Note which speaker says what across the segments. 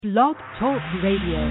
Speaker 1: Blog Talk Radio.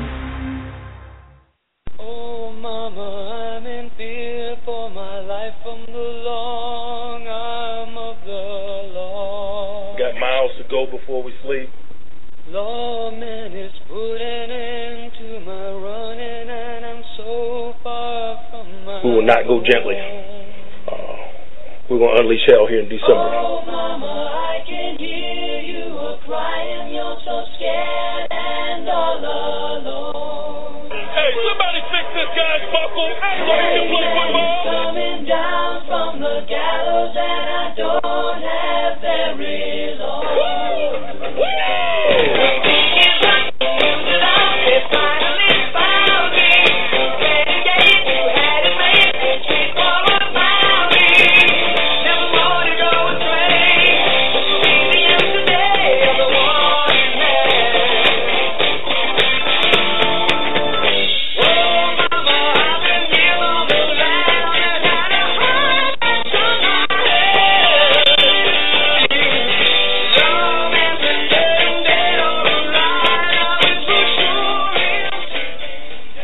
Speaker 2: Oh, Mama, I'm in fear for my life from the long arm of the law.
Speaker 3: Got miles to go before we sleep.
Speaker 2: Lawman is putting an end to my running, and I'm so far from my
Speaker 3: We will not go gently. We're going to unleash hell here in December.
Speaker 2: Oh, Mama, I can hear you crying. You're so scared and all alone.
Speaker 3: Hey, somebody fix this guy's buckle so he can play football.
Speaker 2: Coming down from the gallows, and I don't have very long. It finally found me. Renegade, you had it made. Street for a bounty. Never want to go astray. The end today of the warning man. Oh, Mama, I've been here on the land and had a heart on my head. Long as it's dead or alive, I was for sure.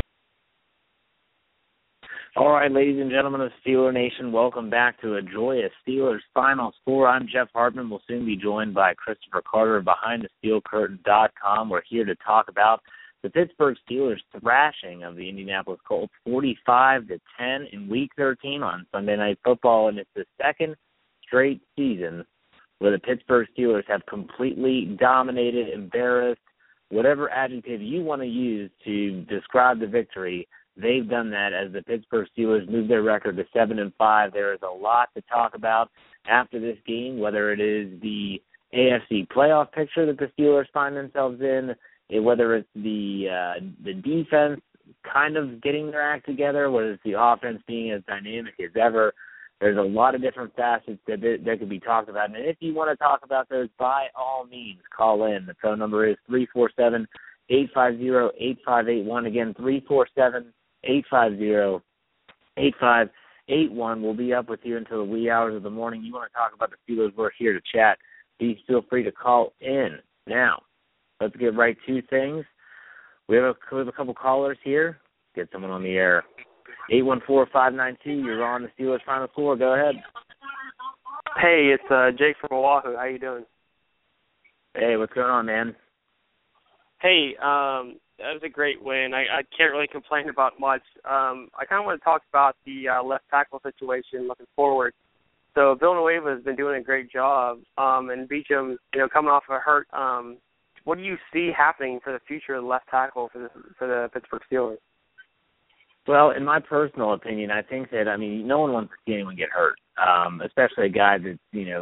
Speaker 4: All right, ladies and gentlemen of Steeler Nation, welcome back to a joyous Steelers Final Score. I'm Jeff Hartman. We'll soon be joined by Christopher Carter of BehindTheSteelCurtain.com. We're here to talk about the Pittsburgh Steelers thrashing of the Indianapolis Colts 45-10 in Week 13 on Sunday Night Football, and it's the second straight season where the Pittsburgh Steelers have completely dominated, embarrassed, whatever adjective you want to use to describe the victory. They've done that as the Pittsburgh Steelers move their record to 7-5. There is a lot to talk about after this game, whether it is the AFC playoff picture that the Steelers find themselves in, whether it's the defense kind of getting their act together, whether it's the offense being as dynamic as ever. There's a lot of different facets that could be talked about. And if you want to talk about those, by all means, call in. The phone number is 347-850-8581. Again, 347-850-8581. We'll be up with you until the wee hours of the morning. You want to talk about the Steelers, we're here to chat. Please feel free to call in. Now, let's get right to things. We have a couple callers here. Get someone on the air. 814-592, you're on the Steelers Final Score. Go ahead.
Speaker 5: Hey, it's Jake from Oahu. How you doing?
Speaker 4: Hey, what's going on, man?
Speaker 5: Hey, that was a great win. I can't really complain about much. I kind of want to talk about the left tackle situation looking forward. So Villanueva has been doing a great job, and Beachum, coming off of a hurt. What do you see happening for the future of the left tackle for the Pittsburgh Steelers?
Speaker 4: Well, in my personal opinion, I think that, no one wants to see anyone get hurt, especially a guy that,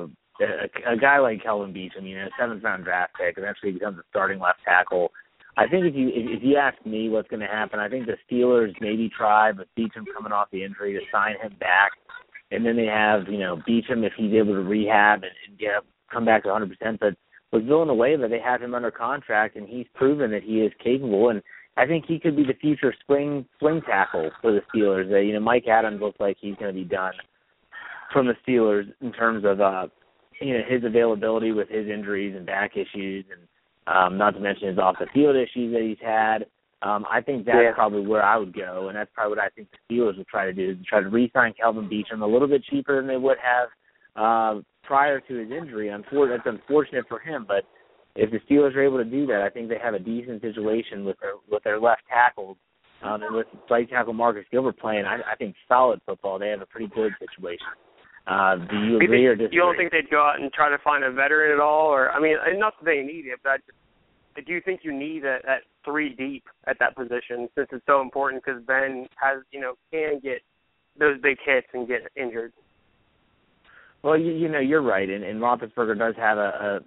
Speaker 4: a guy like Kelvin Beachum, a seventh-round draft pick, eventually becomes a starting left tackle. I think if you ask me what's going to happen, I think the Steelers maybe try, with Beachum coming off the injury, to sign him back. And then they have, Beachum, if he's able to rehab and come back to 100%. But with Villanueva, they have him under contract, and he's proven that he is capable. And I think he could be the future swing tackle for the Steelers. Mike Adams looks like he's going to be done from the Steelers in terms of his availability with his injuries and back issues, and not to mention his off-the-field issues that he's had. I think that's probably where I would go, and that's probably what I think the Steelers would try to do, is try to re-sign Kelvin Beachum a little bit cheaper than they would have prior to his injury. That's unfortunate for him, but if the Steelers are able to do that, I think they have a decent situation with their left tackles. And with right tackle Marcus Gilbert playing, I think solid football. They have a pretty good situation. Do you agree or disagree?
Speaker 5: You don't think they'd go out and try to find a veteran at all? Or not that they need it, but do you think you need that 3 deep at that position, since it's so important? Because Ben has, can get those big hits and get injured.
Speaker 4: Well, you're right, and Roethlisberger does have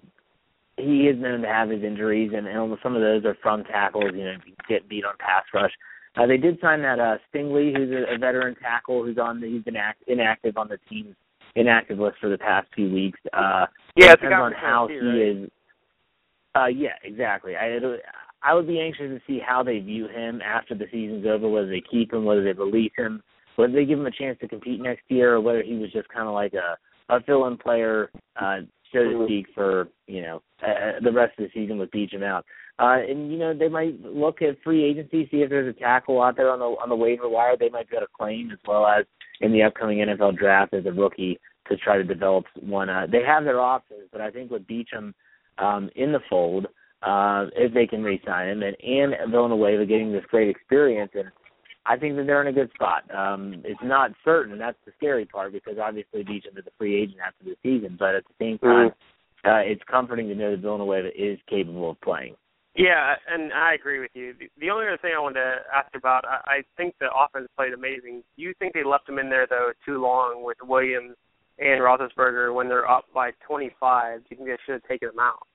Speaker 4: he is known to have his injuries, and some of those are from tackles, get beat on pass rush. They did sign that Stingley, who's a veteran tackle, he's been inactive on the team's inactive list for the past few weeks. Depends on how he is. Yeah, exactly. I would be anxious to see how they view him after the season's over, whether they keep him, whether they release him, whether they give him a chance to compete next year, or whether he was just kind of like a fill-in player so to speak, for the rest of the season with Beachum out. And they might look at free agency, see if there's a tackle out there on the waiver wire they might be able to claim, as well as in the upcoming NFL draft as a rookie to try to develop one. They have their options, but I think with Beachum in the fold, if they can re-sign him, and Villanueva getting this great experience, and I think that they're in a good spot. It's not certain. That's the scary part, because obviously Beachum is a free agent after the season, but at the same time, it's comforting to know that Villanueva is capable of playing.
Speaker 5: Yeah, and I agree with you. The only other thing I wanted to ask about, I think the offense played amazing. Do you think they left him in there, though, too long with Williams and Roethlisberger when they're up by 25? Do you think they should have taken him out?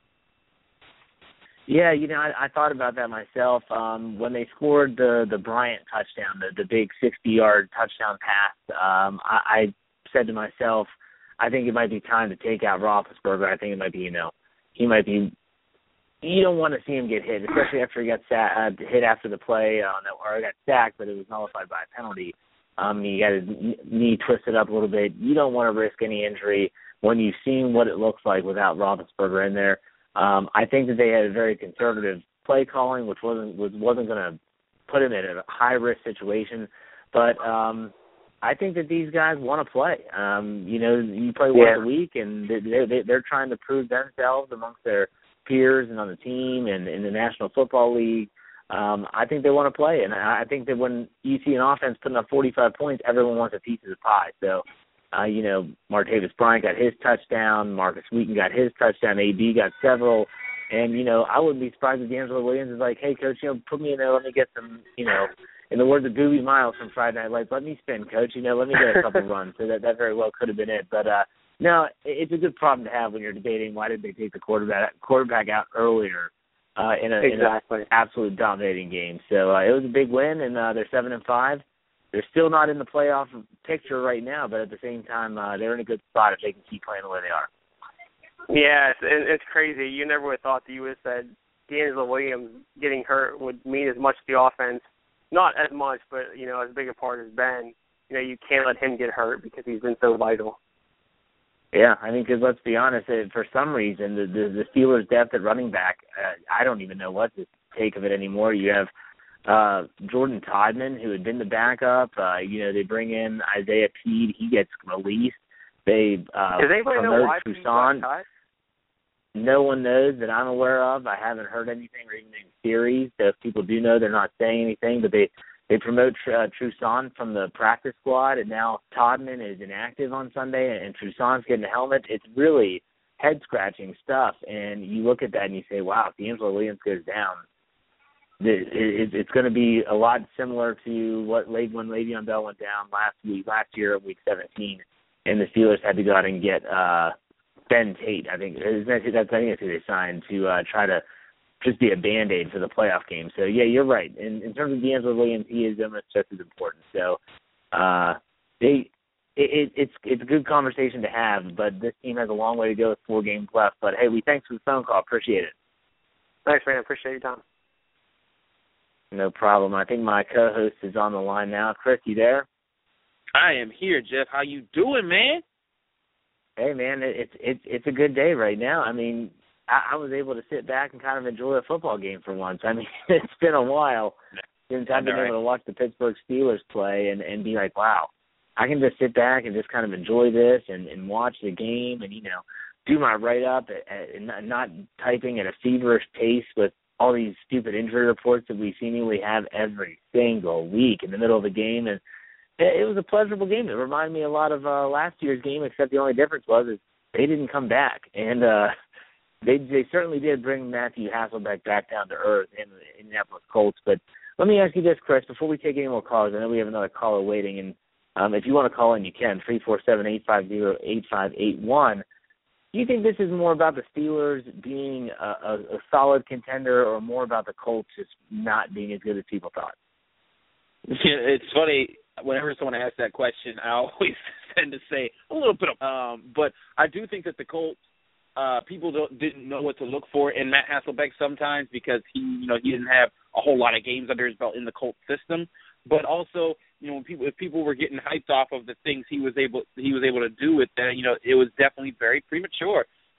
Speaker 4: Yeah, I thought about that myself. When they scored the Bryant touchdown, the big 60-yard touchdown pass, I said to myself, I think it might be time to take out Roethlisberger. I think it might be, he might be. You don't want to see him get hit, especially after he got hit after the play, or got sacked, but it was nullified by a penalty. He got his knee twisted up a little bit. You don't want to risk any injury when you've seen what it looks like without Roethlisberger in there. I think that they had a very conservative play calling, which wasn't going to put him in a high risk situation. But I think that these guys want to play. You play once a week, and they're trying to prove themselves amongst their peers and on the team and in the National Football League. I think they want to play, and I think that when you see an offense putting up 45 points, everyone wants a piece of the pie. So, Martavis Bryant got his touchdown, Marcus Wheaton got his touchdown, AB got several, and, I wouldn't be surprised if D'Angelo Williams is like, hey, Coach, put me in there, let me get some, in the words of Booby Miles from Friday Night Lights, let me spin, Coach, let me get a couple runs. So that very well could have been it. But, no, it's a good problem to have when you're debating why did they take the quarterback out earlier in an absolute dominating game. So it was a big win, and they're 7-5. They're still not in the playoff picture right now, but at the same time, they're in a good spot if they can keep playing the way they are.
Speaker 5: Yeah, it's crazy. You never would have thought that you would have said D'Angelo Williams getting hurt would mean as much to the offense. Not as much, but, as big a part as Ben. You can't let him get hurt because he's been so vital.
Speaker 4: Yeah, I mean, because let's be honest, for some reason, the Steelers' depth at running back, I don't even know what to take of it anymore. You have Jordan Todman, who had been the backup. They bring in Isaiah Peed. He gets released. They promote Toussaint. No one knows that I'm aware of. I haven't heard anything or even in series. So if people do know, they're not saying anything, but they promote Toussaint from the practice squad, and now Todman is inactive on Sunday, and Toussaint's getting a helmet. It's really head-scratching stuff, and you look at that and you say, wow, if D'Angelo Williams goes down, it's going to be a lot similar to what when Le'Veon Bell went down last year of Week 17, and the Steelers had to go out and get Ben Tate. I think that's who they signed to try to just be a Band-Aid for the playoff game. So, yeah, you're right. In terms of D'Angelo Williams, he is almost just as important. So it's a good conversation to have, but this team has a long way to go with 4 games left. But, hey, thanks for the phone call. Appreciate it.
Speaker 5: Thanks, man. Appreciate your time.
Speaker 4: No problem. I think my co-host is on the line now. Chris, you there?
Speaker 6: I am here, Jeff. How you doing, man?
Speaker 4: Hey, man, it's a good day right now. I mean, I was able to sit back and kind of enjoy a football game for once. I mean, it's been a while since I've been able to watch the Pittsburgh Steelers play and be like, wow, I can just sit back and just kind of enjoy this and watch the game and, do my write-up and not typing at a feverish pace with all these stupid injury reports that we seemingly have every single week in the middle of the game. And it was a pleasurable game. It reminded me a lot of last year's game, except the only difference was they didn't come back. And they certainly did bring Matthew Hasselbeck back down to earth in the Indianapolis Colts. But let me ask you this, Chris, before we take any more callers. I know we have another caller waiting. And if you want to call in, you can, 347-850-8581. Do you think this is more about the Steelers being a solid contender or more about the Colts just not being as good as people thought?
Speaker 6: It's funny. Whenever someone asks that question, I always tend to say a little bit of but I do think that the Colts, people didn't know what to look for in Matt Hasselbeck sometimes because he didn't have a whole lot of games under his belt in the Colts system. But also, if people were getting hyped off of the things he was able to do with that, it was definitely very premature.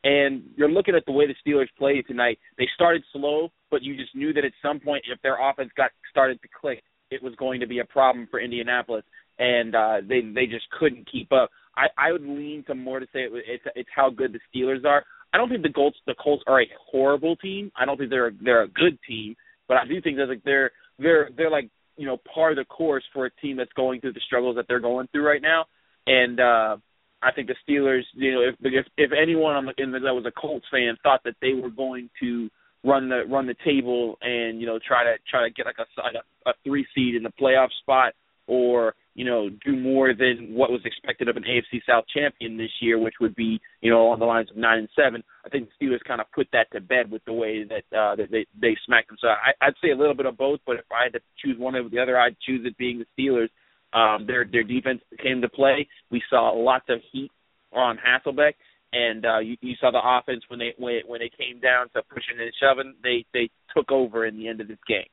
Speaker 6: And you're looking at the way the Steelers played tonight. They started slow, but you just knew that at some point, if their offense got started to click, it was going to be a problem for Indianapolis, and they just couldn't keep up. I would lean to more to say it's how good the Steelers are. I don't think the Colts are a horrible team. I don't think they're a good team, but I do think that they're like, you know, par of the course for a team that's going through the struggles that they're going through right now. And I think the Steelers, you know, if anyone that was a Colts fan thought that they were going to run the table and, you know, try to get like a 3 seed in the playoff spot, or, you know, do more than what was expected of an AFC South champion this year, which would be, you know, on the lines of 9-7. I think the Steelers kind of put that to bed with the way that they smacked them. So I'd say a little bit of both, but if I had to choose one over the other, I'd choose it being the Steelers. Their defense came to play. We saw lots of heat on Hasselbeck, and you saw the offense when they came down to pushing and shoving. They took over in the end of this game.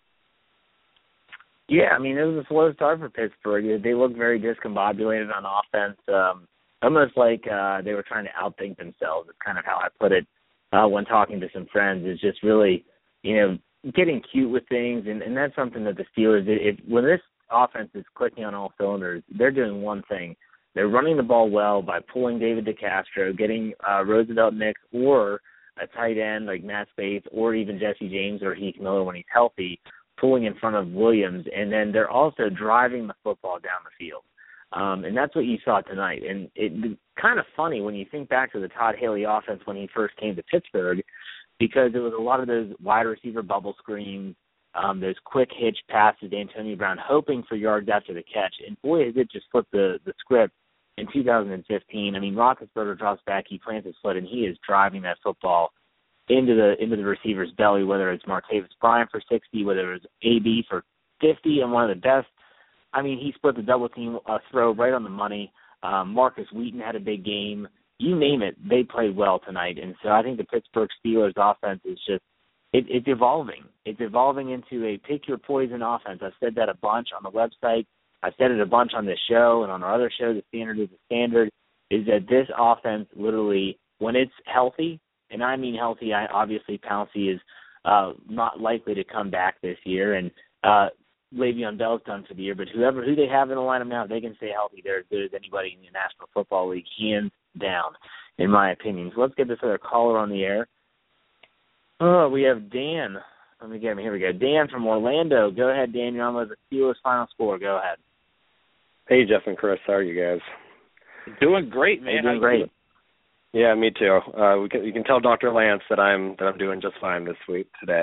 Speaker 4: Yeah, I mean, it was a slow start for Pittsburgh. They looked very discombobulated on offense, almost like they were trying to outthink themselves. It's kind of how I put it when talking to some friends. Is just really, you know, getting cute with things, and that's something that the Steelers did. When this offense is clicking on all cylinders, they're doing one thing. They're running the ball well by pulling David DeCastro, getting Roosevelt Nix, or a tight end like Matt Spaeth, or even Jesse James or Heath Miller when he's healthy, pulling in front of Williams, and then they're also driving the football down the field. And that's what you saw tonight. And it's kind of funny when you think back to the Todd Haley offense when he first came to Pittsburgh, because it was a lot of those wide receiver bubble screens, those quick hitch passes to Antonio Brown, hoping for yards after the catch. And boy, has it just flipped the script in 2015. I mean, Roethlisberger drops back, he plants his foot, and he is driving that football into the receiver's belly, whether it's Martavis Bryant for 60, whether it's AB for 50, and one of the best. I mean, he split the double team throw right on the money. Marcus Wheaton had a big game. You name it, they played well tonight. And so I think the Pittsburgh Steelers offense is just, it's evolving. It's evolving into a pick your poison offense. I've said that a bunch on the website. I've said it a bunch on this show and on our other show, The Standard is the Standard, is that this offense literally, when it's healthy, and I mean healthy, obviously Pouncey is not likely to come back this year, and Le'Veon Bell's done for the year, but who they have in the lineup now, if they can stay healthy, they're as good as anybody in the National Football League, hands down, in my opinion. So let's get this other caller on the air. Oh, we have Dan. Let me get him. Here we go. Dan from Orlando. Go ahead, Dan. You're on with the Steelers final score. Go ahead.
Speaker 7: Hey, Jeff and Chris. How are you guys?
Speaker 6: Doing great, man.
Speaker 4: Doing great.
Speaker 7: Yeah, me too. You can tell Dr. Lance that I'm doing just fine this week today.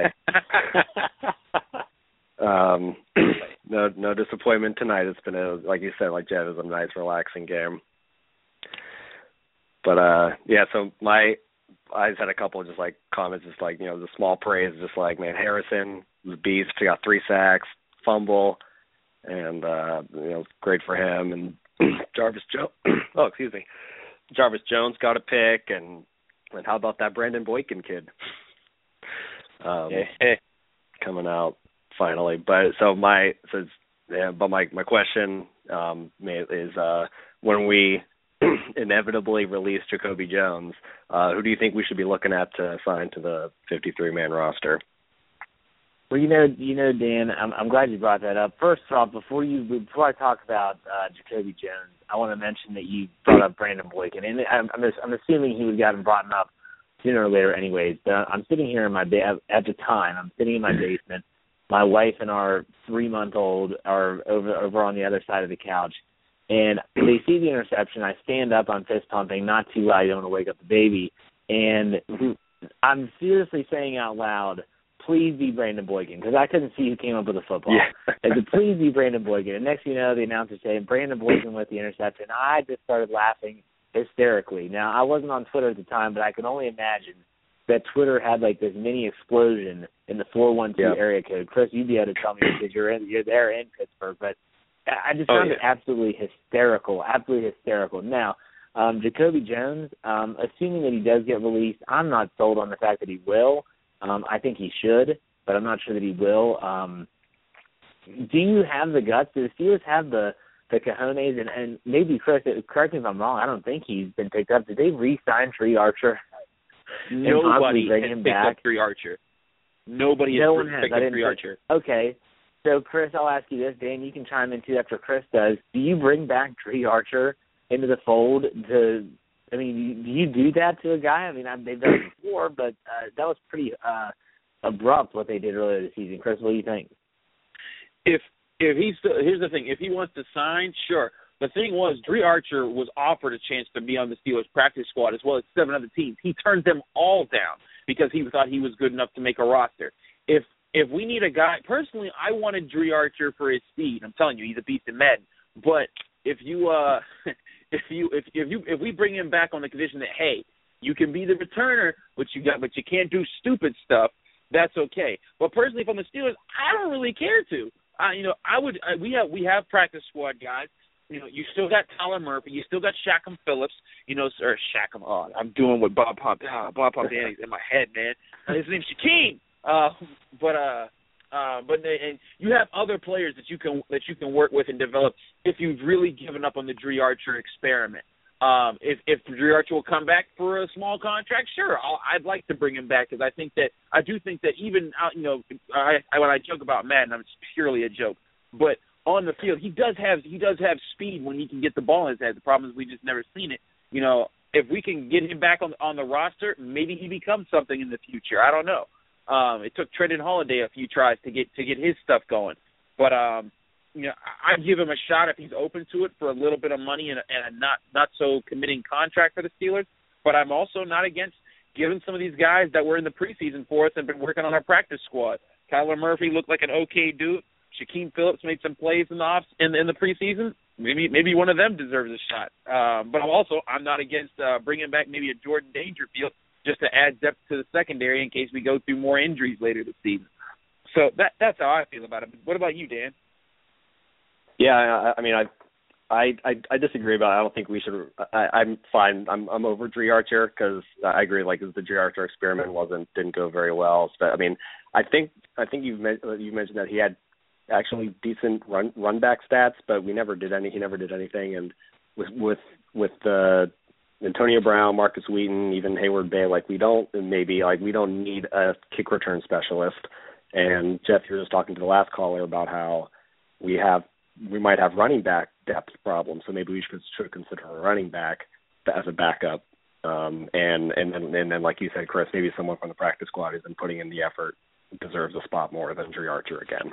Speaker 7: No disappointment tonight. It's been like you said, like Jeff, it was a nice, relaxing game. But yeah, so I just had a couple of just like comments, just like, you know, the small praise, just like, man, Harrison was a beast. He got 3 sacks, fumble, and you know, great for him. And Jarvis Jones got a pick, and how about that Brandon Boykin kid coming out finally? But my question is when we inevitably release Jacoby Jones, who do you think we should be looking at to sign to the 53-man roster?
Speaker 4: Well, you know, Dan, I'm glad you brought that up. First off, before I talk about Jacoby Jones, I want to mention that you brought up Brandon Boykin, and I'm assuming he would have gotten brought up sooner or later, anyways. But I'm sitting here in my at the time. I'm sitting in my basement. My wife and our 3-month-old are over on the other side of the couch, and they see the interception. I stand up, I'm fist pumping, not too loud, I don't want to wake up the baby, and I'm seriously saying out loud, please be Brandon Boykin, because I couldn't see who came up with the football. Yeah. I said, please be Brandon Boykin. And next thing you know, the announcer said, Brandon Boykin with the interception. I just started laughing hysterically. Now, I wasn't on Twitter at the time, but I can only imagine that Twitter had like this mini explosion in the 412 area code. Chris, you'd be able to tell me because you're there in Pittsburgh, but I just found it absolutely hysterical. Now, Jacoby Jones, assuming that he does get released, I'm not sold on the fact that he will. I think he should, but I'm not sure that he will. Do you have the guts? Do the Steelers have the cojones? And maybe, Chris, correct me if I'm wrong, I don't think he's been picked up. Did they re-sign Tree Archer?
Speaker 6: Nobody
Speaker 4: bring
Speaker 6: has
Speaker 4: him
Speaker 6: picked
Speaker 4: back.
Speaker 6: up Dre Archer. Nobody
Speaker 4: No
Speaker 6: has
Speaker 4: one has.
Speaker 6: picked
Speaker 4: I
Speaker 6: up
Speaker 4: didn't
Speaker 6: Dre
Speaker 4: think-
Speaker 6: Archer.
Speaker 4: Okay. So, Chris, I'll ask you this. Dan, you can chime in, too, after Chris does. Do you bring back Dre Archer into the fold to – I mean, do you do that to a guy? I mean, they've done it before, but that was pretty abrupt what they did earlier this season. Chris, what do you think?
Speaker 6: If he's – here's the thing. If he wants to sign, sure. The thing was, Dre Archer was offered a chance to be on the Steelers practice squad as well as 7 other teams. He turned them all down because he thought he was good enough to make a roster. If we need a guy, personally, I wanted Dre Archer for his speed. I'm telling you, he's a beast in Madden. But if we bring him back on the condition that, hey, you can be the returner, but you can't do stupid stuff, that's okay. But personally, if I'm the Steelers, I don't really care to. We have practice squad guys. You know, you still got Tyler Murphy, you still got Shackham Phillips, or Shackham. Oh, I'm doing what Bob Pompani's in my head, man. His name's Shaquem. And you have other players that you can work with and develop if you've really given up on the Dre Archer experiment. If Dre Archer will come back for a small contract, sure, I'd like to bring him back because I do think that even when I joke about Madden, it's purely a joke, but on the field he does have speed when he can get the ball in his head. The problem is we just never seen it. You know, if we can get him back on the roster, maybe he becomes something in the future. I don't know. It took Trenton Holiday a few tries to get his stuff going, but I'd give him a shot if he's open to it for a little bit of money and a not so committing contract for the Steelers. But I'm also not against giving some of these guys that were in the preseason for us and been working on our practice squad. Kyler Murphy looked like an okay dude. Shaquem Phillips made some plays in the preseason. Maybe one of them deserves a shot. But I'm not against bringing back maybe a Jordan Dangerfield just to add depth to the secondary in case we go through more injuries later this season. So that's how I feel about it. What about you, Dan?
Speaker 7: Yeah, I mean, I disagree about it. I don't think we should. I'm fine. I'm over Dre Archer because I agree. Like the Dre Archer experiment didn't go very well. But I mean, I think you mentioned that he had actually decent run back stats, but he never did anything. And with the Antonio Brown, Marcus Wheaton, even Hayward Bay, we don't need a kick return specialist. And Jeff, you were just talking to the last caller about how we might have running back depth problems, so maybe we should consider a running back as a backup. And then, like you said, Chris, maybe someone from the practice squad who's been putting in the effort deserves a spot more than Dre Archer again.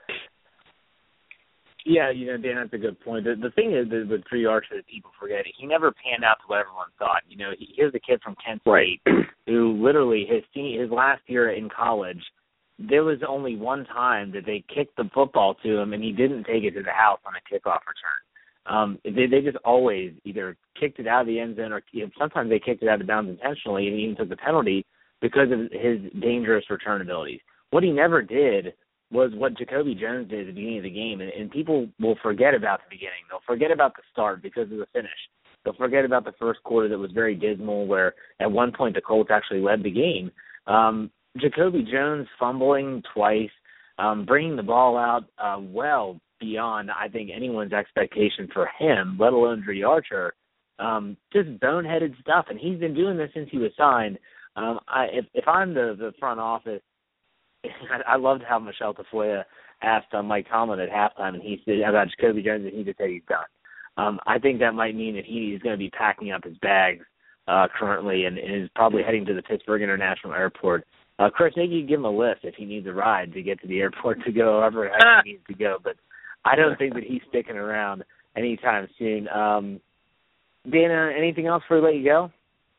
Speaker 4: Yeah, Dan, that's a good point. The thing is that with Dre Archer that people forget, he never panned out to what everyone thought. Here's a kid from Kent State who literally his last year in college, there was only one time that they kicked the football to him and he didn't take it to the house on a kickoff return. They just always either kicked it out of the end zone or sometimes they kicked it out of bounds intentionally and he even took the penalty because of his dangerous return abilities. What he never did was what Jacoby Jones did at the beginning of the game, and people will forget about the beginning. They'll forget about the start because of the finish. They'll forget about the first quarter that was very dismal where at one point the Colts actually led the game. Jacoby Jones fumbling twice, bringing the ball out well beyond, I think, anyone's expectation for him, let alone Dre Archer, just boneheaded stuff. And he's been doing this since he was signed. If I'm the front office, I loved how Michelle Tafoya asked Mike Tomlin at halftime, and he said about Jacoby Jones, and he just said he's done. I think that might mean that he is going to be packing up his bags currently and is probably heading to the Pittsburgh International Airport. Chris, maybe you give him a lift if he needs a ride to get to the airport to go wherever he needs to go, but I don't think that he's sticking around anytime soon. Dana, anything else before we let you go?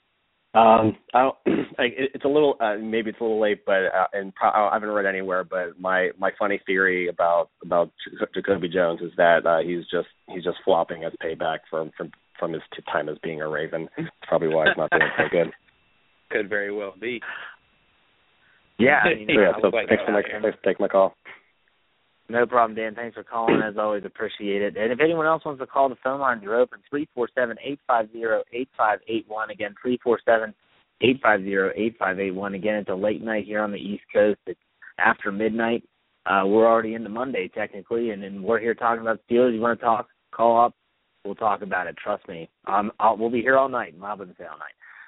Speaker 7: It's a little maybe it's a little late, but I haven't read anywhere. But my funny theory about Jacoby Jones is that he's just flopping as payback from his time as being a Raven. That's probably why he's not doing so good.
Speaker 6: Could very well be.
Speaker 4: Yeah.
Speaker 7: So thanks for taking my call.
Speaker 4: No problem, Dan. Thanks for calling. As always, appreciate it. And if anyone else wants to call, the phone lines are open, 347-850-8581. Again, 347-850-8581. Again, it's a late night here on the East Coast. It's after midnight. We're already into Monday, technically, and we're here talking about Steelers. You want to talk? Call up. We'll talk about it. Trust me. We'll be here all night. I wouldn't say all night.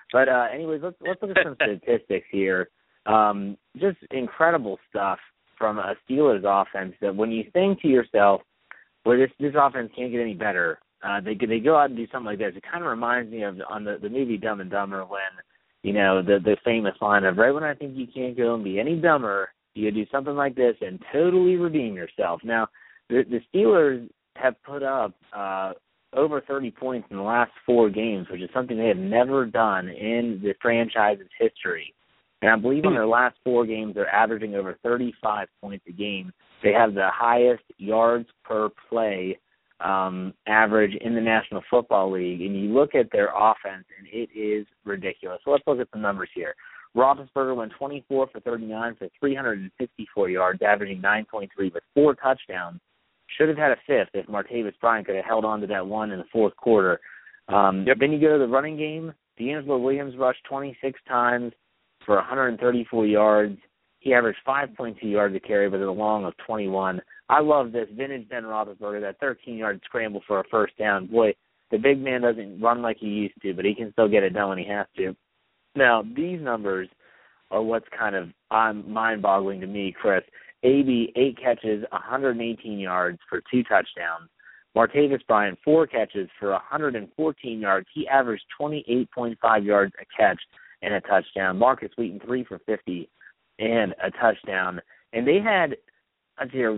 Speaker 4: But anyways, let's look at some statistics here. Just incredible stuff from a Steelers offense that when you think to yourself, well, this offense can't get any better, they go out and do something like this. It kind of reminds me of on the movie Dumb and Dumber when, you know, the famous line of, right when I think you can't go and be any dumber, you do something like this and totally redeem yourself. Now, the Steelers have put up over 30 points in the last 4 games, which is something they have never done in the franchise's history. And I believe in their last 4 games, they're averaging over 35 points a game. They have the highest yards per play average in the National Football League. And you look at their offense, and it is ridiculous. So let's look at some numbers here. Roethlisberger went 24 for 39 for 354 yards, averaging 9.3 with 4 touchdowns. Should have had a 5th if Martavis Bryant could have held on to that one in the 4th quarter. Then you go to the running game. D'Angelo Williams rushed 26 times for 134 yards. He averaged 5.2 yards a carry with a long of 21. I love this vintage Ben Roethlisberger, that 13-yard scramble for a first down. Boy, the big man doesn't run like he used to, but he can still get it done when he has to. Now, these numbers are what's kind of mind-boggling to me, Chris. AB, 8 catches, 118 yards for 2 touchdowns. Martavis Bryant, 4 catches for 114 yards. He averaged 28.5 yards a catch and a touchdown. Marcus Wheaton, 3 for 50 and a touchdown. And they had, let's see here,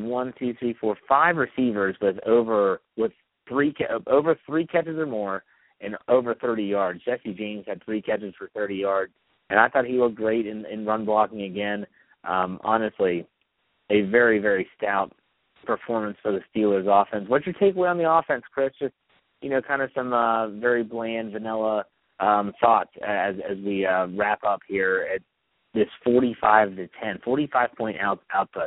Speaker 4: 5 receivers with over 3 catches or more and over 30 yards. Jesse James had 3 catches for 30 yards, and I thought he looked great in run blocking again. Honestly, a very, very stout performance for the Steelers offense. What's your takeaway on the offense, Chris? Just, you know, kind of some very bland, vanilla thoughts as we wrap up here at this 45-10, 45-point output.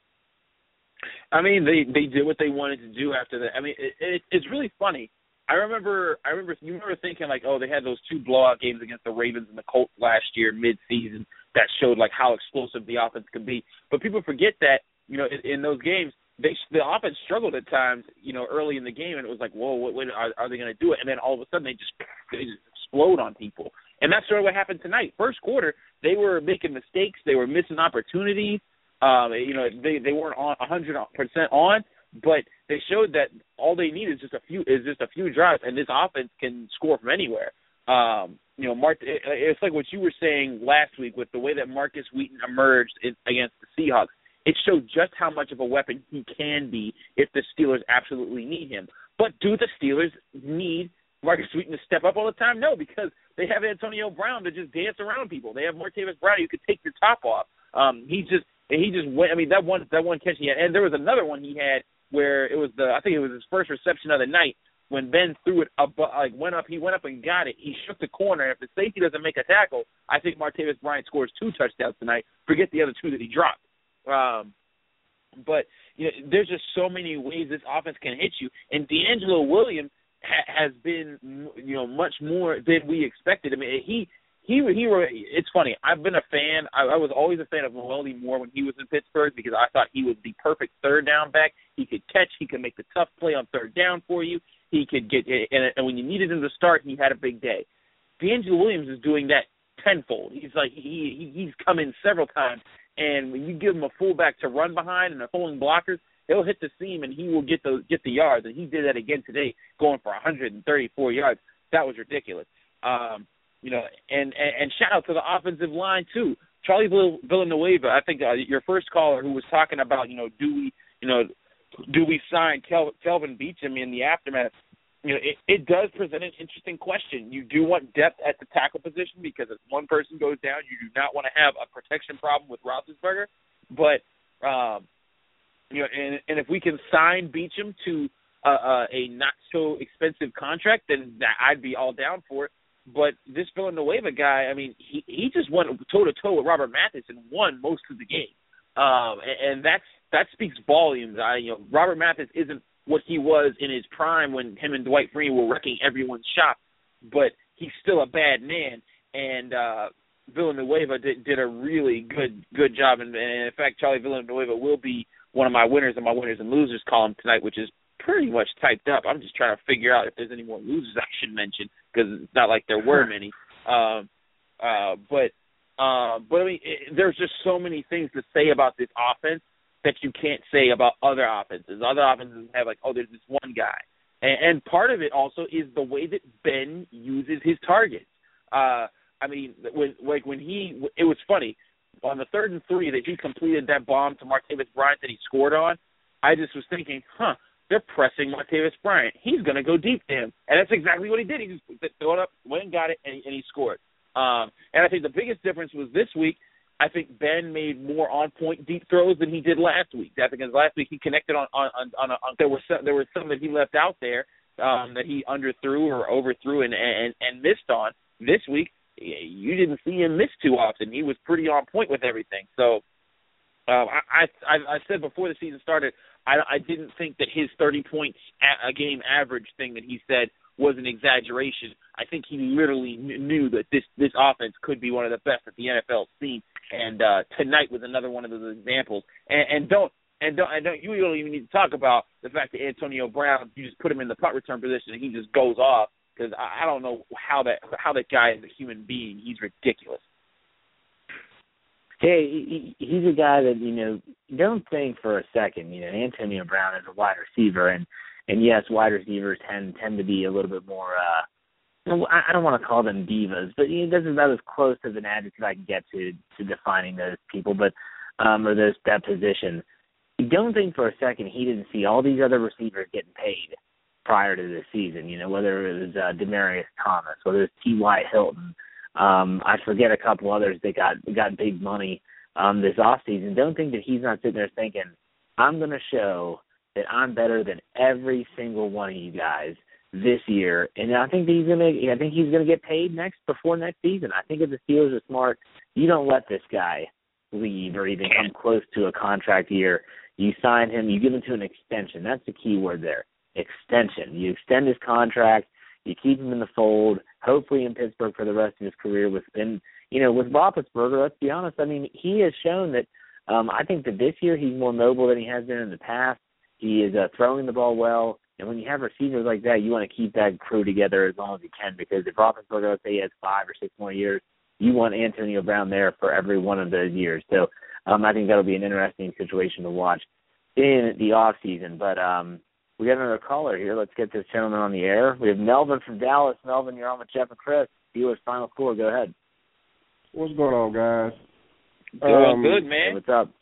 Speaker 6: I mean, they did what they wanted to do after that. I mean, it's really funny. I remember thinking like, oh, they had those 2 blowout games against the Ravens and the Colts last year mid-season that showed like how explosive the offense could be. But people forget that, you know, in those games, the offense struggled at times, you know, early in the game, and it was like, whoa, what are they going to do it? And then all of a sudden they just explode on people. And that's sort of what happened tonight. First quarter, they were making mistakes. They were missing opportunities. You know, they weren't on 100% on, but they showed that all they need is just a few drives, and this offense can score from anywhere. You know, it's like what you were saying last week with the way that Marcus Wheaton emerged against the Seahawks. It showed just how much of a weapon he can be if the Steelers absolutely need him. But do the Steelers need Marcus Wheaton to step up all the time? No, because they have Antonio Brown to just dance around people. They have Martavis Bryant who could take your top off. He just went. I mean, that one catch he had, and there was another one he had where I think it was his first reception of the night when Ben threw it up, went up and got it. He shook the corner. If the safety doesn't make a tackle, I think Martavis Bryant scores 2 touchdowns tonight. Forget the other 2 that he dropped. But you know, there's just so many ways this offense can hit you, and D'Angelo Williams has been, you know, much more than we expected. I mean, he. It's funny. I've been a fan. I was always a fan of Maloney Moore when he was in Pittsburgh because I thought he was the perfect third down back. He could catch. He could make the tough play on third down for you. He could get and when you needed him to start, he had a big day. D'Angelo Williams is doing that tenfold. He's like he's come in several times, and when you give him a fullback to run behind and a pulling blockers, he'll hit the seam and he will get the yards. And he did that again today, going for 134 yards. That was ridiculous. You know, and shout out to the offensive line too. Charlie Villanueva, I think your first caller who was talking about, you know, do we sign Kelvin Beachum in the aftermath? You know, it does present an interesting question. You do want depth at the tackle position because if one person goes down, you do not want to have a protection problem with Roethlisberger. But you know, and if we can sign Beachum to a not so expensive contract, then I'd be all down for it. But this Villanueva guy, I mean, he just went toe-to-toe with Robert Mathis and won most of the game. And that speaks volumes. Robert Mathis isn't what he was in his prime when him and Dwight Freeney were wrecking everyone's shop, but he's still a bad man. And Villanueva did a really good job. And in fact, Charlie Villanueva will be one of my winners in my winners and losers column tonight, which is pretty much typed up. I'm just trying to figure out if there's any more losers I should mention because it's not like there were many. But I mean, there's just so many things to say about this offense that you can't say about other offenses. Other offenses have like, oh, there's this one guy. And part of it also is the way that Ben uses his targets. I mean, when it was funny, on the 3rd and 3 that he completed that bomb to Martavis Bryant that he scored on, I just was thinking, they're pressing Martavis Bryant. He's going to go deep to him. And that's exactly what he did. He just threw it up, went and got it, and he scored. And I think the biggest difference was this week, I think Ben made more on-point deep throws than he did last week. I think last week he connected on there were some that he left out there that he underthrew or overthrew and missed on. This week, you didn't see him miss too often. He was pretty on point with everything. So I said before the season started, I didn't think that his 30 points a game average thing that he said was an exaggeration. I think he literally knew that this offense could be one of the best that the NFL's seen. And tonight was another one of those examples. And you don't even need to talk about the fact that Antonio Brown, you just put him in the punt return position and he just goes off. Because I don't know how that guy is a human being. He's ridiculous.
Speaker 4: Hey, he's a guy that, don't think for a second, Antonio Brown is a wide receiver. And yes, wide receivers tend to be a little bit more, I don't want to call them divas, but this is about as close as an adjective I can get to defining those people, but or that position. Don't think for a second he didn't see all these other receivers getting paid prior to this season, whether it was Demaryius Thomas, whether it was T.Y. Hilton. I forget a couple others that got big money this offseason. Don't think that he's not sitting there thinking, I'm going to show that I'm better than every single one of you guys this year. And I think he's going to get paid before next season. I think if the Steelers are smart, you don't let this guy leave or even come close to a contract year. You sign him, you give him to an extension. That's the key word there. Extension. You extend his contract, you keep him in the fold, hopefully in Pittsburgh for the rest of his career. With Roethlisberger, let's be honest, I mean, he has shown that I think that this year he's more mobile than he has been in the past. He is throwing the ball well, and when you have receivers like that, you want to keep that crew together as long as you can, because if Roethlisberger, let's say he has 5 or 6 more years, you want Antonio Brown there for every one of those years. So I think that'll be an interesting situation to watch in the offseason. But we got another caller here. Let's get this gentleman on the air. We have Melvin from Dallas. Melvin, you're on with Jeff and Chris. Steelers Final Score. Go ahead.
Speaker 8: What's going on, guys?
Speaker 6: Good, man.
Speaker 4: Hey, what's up?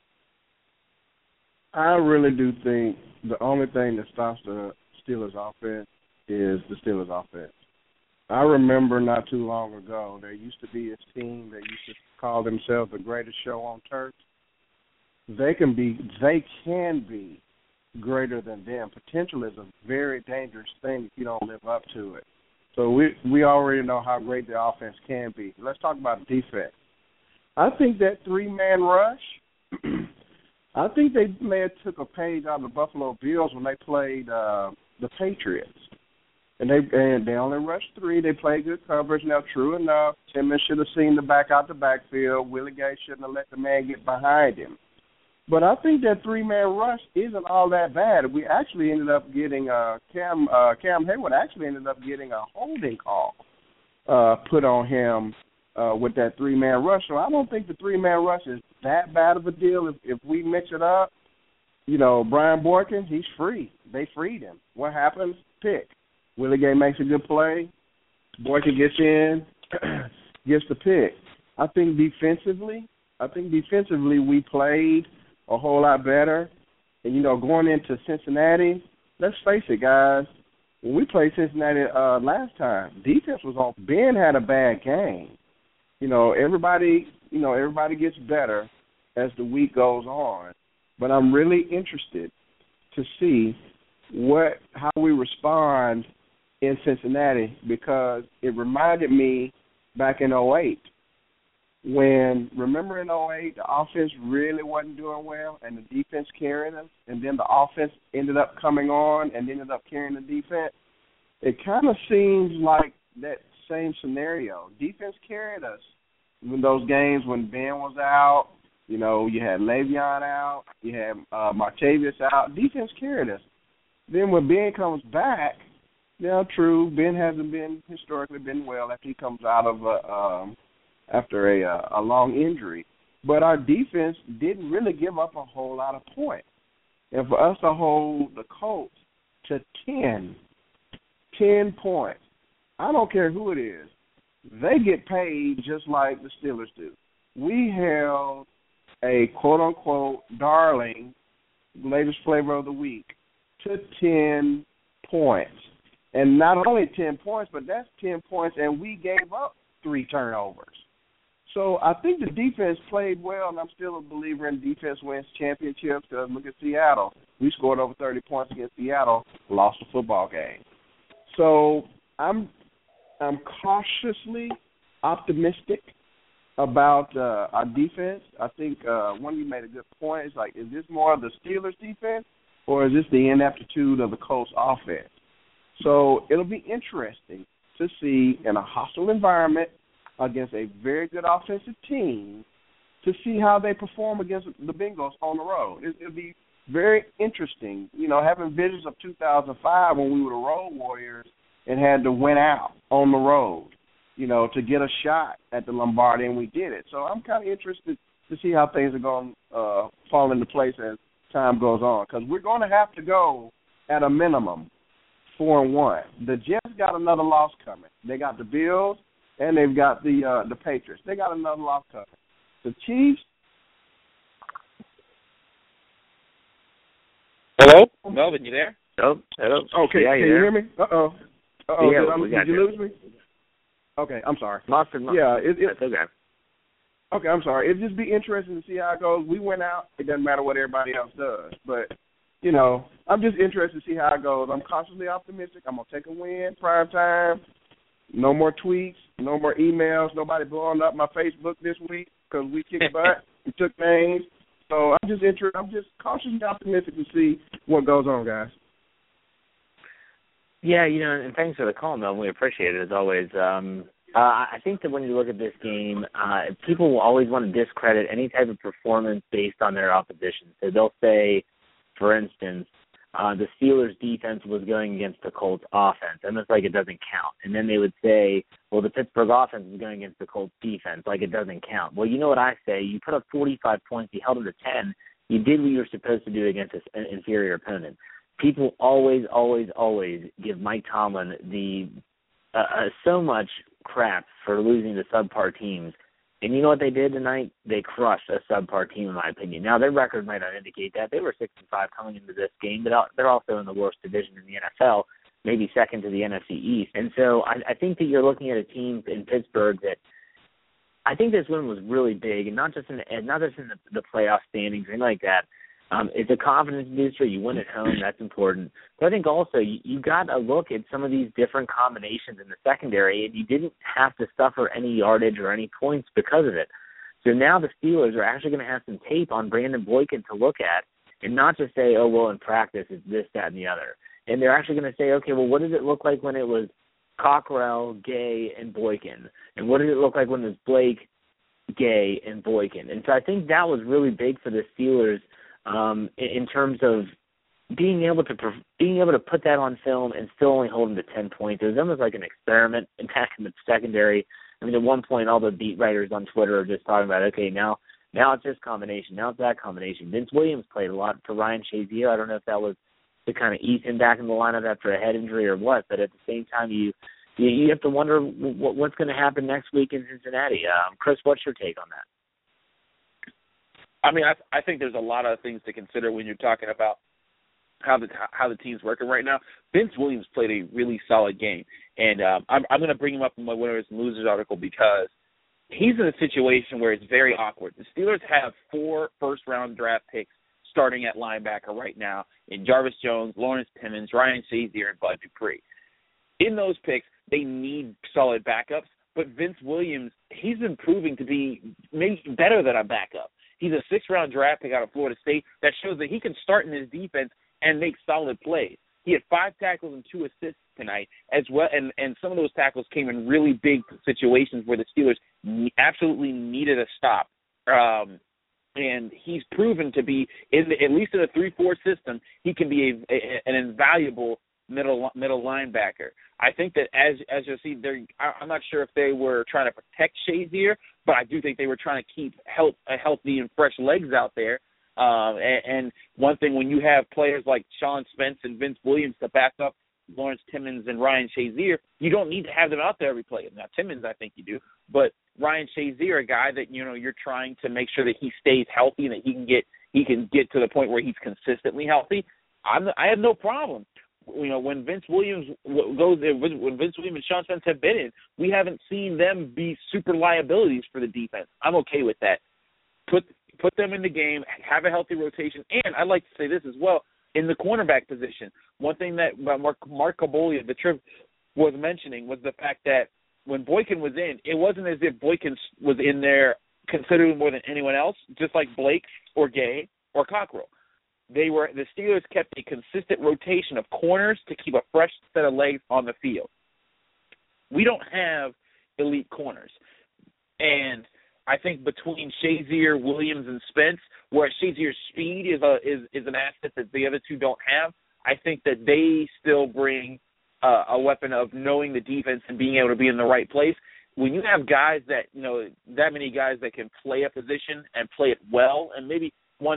Speaker 8: I really do think the only thing that stops the Steelers offense is the Steelers offense. I remember not too long ago there used to be a team that used to call themselves the greatest show on turf. They can be greater than them. Potential is a very dangerous thing if you don't live up to it. So we already know how great the offense can be. Let's talk about defense. I think that 3-man rush, I think they may have took a page out of the Buffalo Bills when they played the Patriots. And they only rushed 3. They played good coverage. Now, true enough, Timmons should have seen the back out the backfield. Willie Gay shouldn't have let the man get behind him. But I think that 3-man rush isn't all that bad. We actually ended up getting Cam Hayward actually ended up getting a holding call put on him with that 3-man rush. So I don't think the 3-man rush is that bad of a deal. If we mix it up, Brian Boykin, he's free. They freed him. What happens? Pick. Willie Gay makes a good play. Boykin gets in, gets the pick. I think defensively we played a whole lot better. And, going into Cincinnati, let's face it, guys, when we played Cincinnati last time, defense was on. Ben had a bad game. Everybody gets better as the week goes on. But I'm really interested to see how we respond in Cincinnati, because it reminded me back in 2008 when, remember in 2008, the offense really wasn't doing well and the defense carried us, and then the offense ended up coming on and ended up carrying the defense. It kind of seems like that same scenario. Defense carried us in those games when Ben was out. You had Le'Veon out. You had Martavis out. Defense carried us. Then when Ben comes back, Yeah, true. Ben hasn't been historically been well after he comes out of after a long injury. But our defense didn't really give up a whole lot of points. And for us to hold the Colts to 10 points, I don't care who it is, they get paid just like the Steelers do. We held a quote-unquote darling, latest flavor of the week, to 10 points. And not only 10 points, but that's 10 points, and we gave up 3 turnovers. So I think the defense played well, and I'm still a believer in defense wins championships. Because look at Seattle. We scored over 30 points against Seattle, lost the football game. So I'm cautiously optimistic about our defense. I think one of you made a good point. It's like, is this more of the Steelers' defense, or is this the ineptitude of the Colts' offense? So it'll be interesting to see in a hostile environment against a very good offensive team to see how they perform against the Bengals on the road. It'll be very interesting, having visions of 2005 when we were the Road Warriors and had to win out on the road, to get a shot at the Lombardi, and we did it. So I'm kind of interested to see how things are going to fall into place as time goes on, because we're going to have to go at a minimum 4-1. The Jets got another loss coming. They got the Bills, and they've got the Patriots. They got another loss coming. The Chiefs.
Speaker 6: Hello, Melvin, you there?
Speaker 4: Oh, hello.
Speaker 8: Okay,
Speaker 4: yeah,
Speaker 8: can you hear me? Uh-oh.
Speaker 4: Yeah,
Speaker 8: did you lose me? Okay, I'm sorry.
Speaker 4: Lost.
Speaker 8: Yeah,
Speaker 4: That's okay.
Speaker 8: Okay, I'm sorry. It'd just be interesting to see how it goes. We went out. It doesn't matter what everybody else does. But, I'm just interested to see how it goes. I'm cautiously optimistic. I'm going to take a win, prime time. No more tweets, no more emails, nobody blowing up my Facebook this week because we kicked butt, we took names. So I'm just cautiously optimistic to see what goes on, guys.
Speaker 4: Yeah, and thanks for the call, Melvin. We appreciate it as always. I think that when you look at this game, people will always want to discredit any type of performance based on their opposition. So they'll say, for instance, the Steelers' defense was going against the Colts' offense, and it's like it doesn't count. And then they would say, well, the Pittsburgh offense is going against the Colts' defense, like it doesn't count. Well, you know what I say? You put up 45 points, you held them to 10, you did what you were supposed to do against an inferior opponent. People always give Mike Tomlin so much crap for losing to subpar teams. And you know what they did tonight? They crushed a subpar team, in my opinion. Now, their record might not indicate that. They were 6-5 coming into this game, but they're also in the worst division in the NFL, maybe second to the NFC East. And so I think that you're looking at a team in Pittsburgh that I think this win was really big, and not just in the playoff standings, anything like that. It's a confidence booster. You win at home. That's important. But I think also you got to look at some of these different combinations in the secondary, and you didn't have to suffer any yardage or any points because of it. So now the Steelers are actually going to have some tape on Brandon Boykin to look at and not just say, oh, well, in practice it's this, that, and the other. And they're actually going to say, okay, well, what did it look like when it was Cockrell, Gay, and Boykin? And what did it look like when it was Blake, Gay, and Boykin? And so I think that was really big for the Steelers in terms of being able to put that on film and still only hold them to 10 points. It was almost like an experiment attacking the secondary. I mean, at one point, all the beat writers on Twitter are just talking about, okay, now it's this combination, now it's that combination. Vince Williams played a lot for Ryan Shazier. I don't know if that was to kind of ease him back in the lineup after a head injury or what, but at the same time, you have to wonder what's going to happen next week in Cincinnati. Chris, what's your take on that?
Speaker 6: I mean, I think there's a lot of things to consider when you're talking about how the team's working right now. Vince Williams played a really solid game, and I'm going to bring him up in my winners and losers article because he's in a situation where it's very awkward. The Steelers have 4 first-round draft picks starting at linebacker right now in Jarvis Jones, Lawrence Timmons, Ryan Shazier, and Bud Dupree. In those picks, they need solid backups, but Vince Williams, he's been proving to be maybe better than a backup. He's a 6th-round draft pick out of Florida State that shows that he can start in his defense and make solid plays. He had 5 tackles and 2 assists tonight as well, and some of those tackles came in really big situations where the Steelers absolutely needed a stop. And he's proven to be, at least in a 3-4 system, he can be an invaluable middle linebacker. I think that as you'll see, I'm not sure if they were trying to protect Shazier, but I do think they were trying to keep healthy and fresh legs out there. And one thing, when you have players like Sean Spence and Vince Williams to back up Lawrence Timmons and Ryan Shazier, you don't need to have them out there every play. Now, Timmons, I think you do, but Ryan Shazier, a guy that, you're trying to make sure that he stays healthy and that he can get to the point where he's consistently healthy, I have no problem. When Vince Williams goes there, when Vince Williams and Sean Spence have been in, we haven't seen them be super liabilities for the defense. I'm okay with that. Put them in the game, have a healthy rotation, and I'd like to say this as well, in the cornerback position. One thing that Mark Kabolia, the trip, was mentioning was the fact that when Boykin was in, it wasn't as if Boykin was in there considerably more than anyone else, just like Blake or Gay or Cockrell. The Steelers kept a consistent rotation of corners to keep a fresh set of legs on the field. We don't have elite corners. And I think between Shazier, Williams, and Spence, where Shazier's speed is an asset that the other two don't have, I think that they still bring a weapon of knowing the defense and being able to be in the right place. When you have guys that, that many guys that can play a position and play it well, and maybe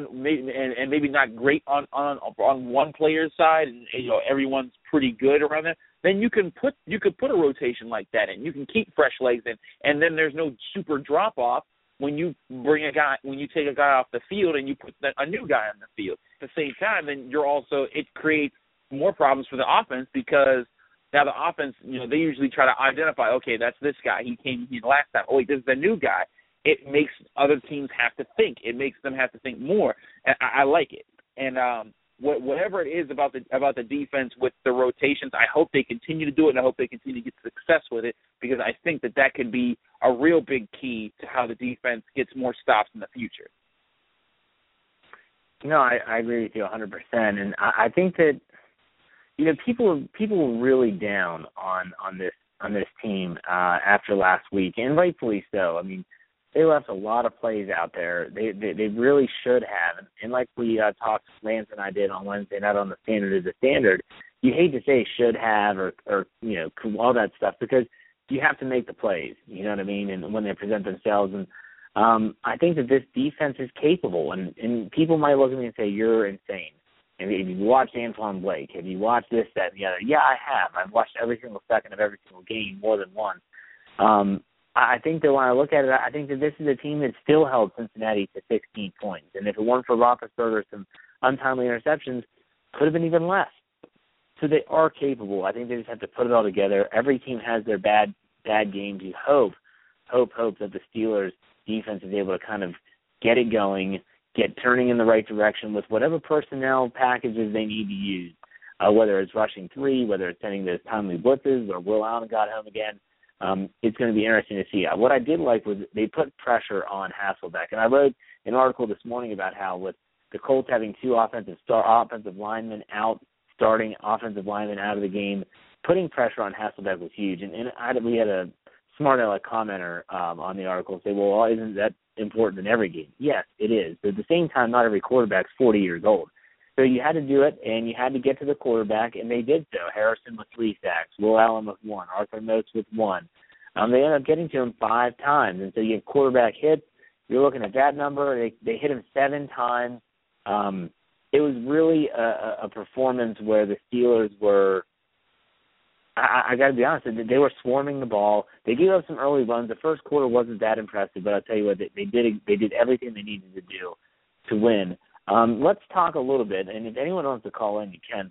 Speaker 6: not great on one player's side, and everyone's pretty good around that, then you could put a rotation like that in. You can keep fresh legs in, and then there's no super drop off when you take a guy off the field and you put a new guy on the field. At the same time, then it creates more problems for the offense, because now the offense, they usually try to identify, okay, that's this guy. He came in last time. Oh, wait, this is a new guy. It makes other teams have to think. It makes them have to think more. And I like it. And whatever it is about the defense with the rotations, I hope they continue to do it, and I hope they continue to get success with it, because I think that can be a real big key to how the defense gets more stops in the future.
Speaker 4: No, I agree with you 100%, and I think that people were really down on this team after last week, and rightfully so. I mean, they left a lot of plays out there. They really should have, and like we talked, Lance and I did on Wednesday night on the Standard is a Standard. You hate to say should have or all that stuff, because you have to make the plays. You know what I mean? And when they present themselves, and I think that this defense is capable, and people might look at me and say, you're insane. And if you watched Antoine Blake, have you watched this, that, and the other? Yeah, I have. I've watched every single second of every single game more than once. I think that when I look at it, I think that this is a team that still held Cincinnati to 16 points. And if it weren't for Roethlisberger, some untimely interceptions, could have been even less. So they are capable. I think they just have to put it all together. Every team has their bad games. You hope that the Steelers defense is able to kind of get it going, get turning in the right direction with whatever personnel packages they need to use, whether it's rushing three, whether it's sending those timely blitzes, or Will Allen got home again. It's going to be interesting to see. What I did like was they put pressure on Hasselbeck. And I wrote an article this morning about how with the Colts having two offensive linemen out, starting offensive linemen out of the game, putting pressure on Hasselbeck was huge. And we had a smart aleck commenter on the article say, well, isn't that important in every game? Yes, it is. But at the same time, not every quarterback's 40 years old. So you had to do it, and you had to get to the quarterback, and they did so. Harrison with 3 sacks, Will Allen with 1, Arthur Moats with 1. They ended up getting to him 5 times. And so you have quarterback hits. You're looking at that number. They hit him 7 times. It was really a performance where the Steelers were, I got to be honest, they were swarming the ball. They gave up some early runs. The first quarter wasn't that impressive, but I'll tell you what, they did everything they needed to do to win. Let's talk a little bit, and if anyone wants to call in, you can,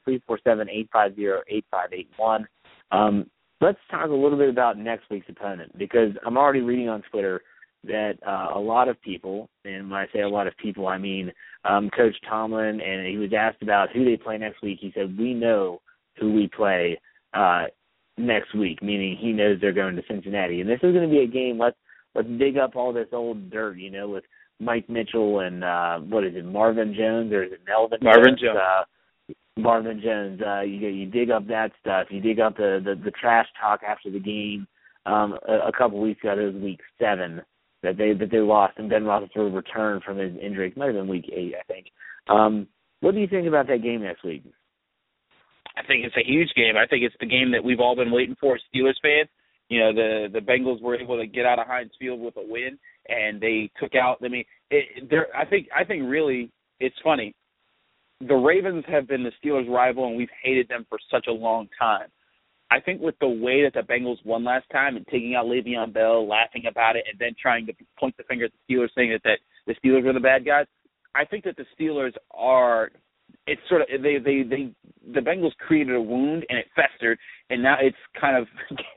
Speaker 4: 347-850-8581. Let's talk a little bit about next week's opponent, because I'm already reading on Twitter that a lot of people, and when I say a lot of people, I mean Coach Tomlin, and he was asked about who they play next week. He said, we know who we play next week, meaning he knows they're going to Cincinnati. And this is going to be a game, let's dig up all this old dirt, with Mike Mitchell and Marvin Jones, or is it Melvin
Speaker 6: Marvin
Speaker 4: Jones? Marvin Jones. You dig up that stuff. You dig up the trash talk after the game. A couple weeks ago, it was week 7 that they lost, and Ben Roethlisberger returned from his injury. It might have been week 8, I think. What do you think about that game next week?
Speaker 6: I think it's a huge game. I think it's the game that we've all been waiting for as Steelers fans. You know, the Bengals were able to get out of Heinz Field with a win, and they took out. I mean, I think really it's funny. The Ravens have been the Steelers' rival, and we've hated them for such a long time. I think with the way that the Bengals won last time and taking out Le'Veon Bell, laughing about it, and then trying to point the finger at the Steelers, saying that the Steelers are the bad guys, I think that the Steelers are. It's sort of the Bengals created a wound and it festered, and now it's kind of